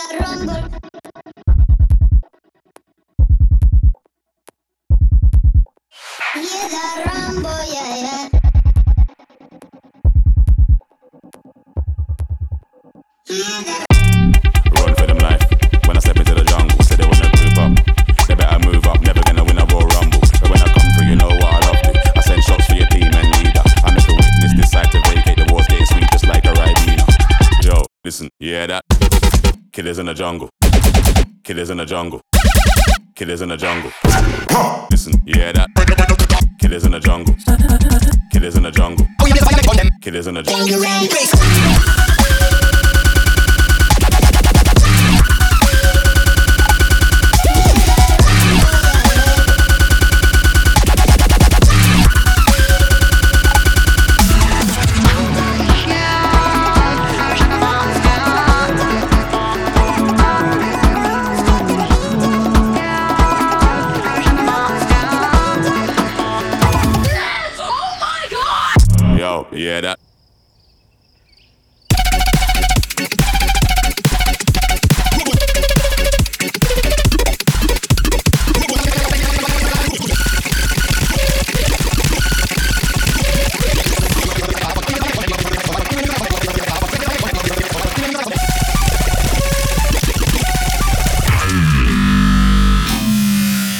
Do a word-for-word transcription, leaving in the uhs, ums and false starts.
rumble. Yeah, that rumble, yeah, yeah. Yeah, that Run for them life. When I step into the jungle, say they wanna group up. They better move up, never gonna win a Royal Rumble. But when I come through, you know what I love to. I send shots for your team and leader. I make a witness decide to vacate. The war's getting sweet just like a Ribena. Yo, listen, you hear that? Killers in the jungle. Killers in the jungle. Killers in the jungle. Listen, you hear that? Killers in the jungle. Killers in the jungle. Killers in the jungle. Yo, you hear that?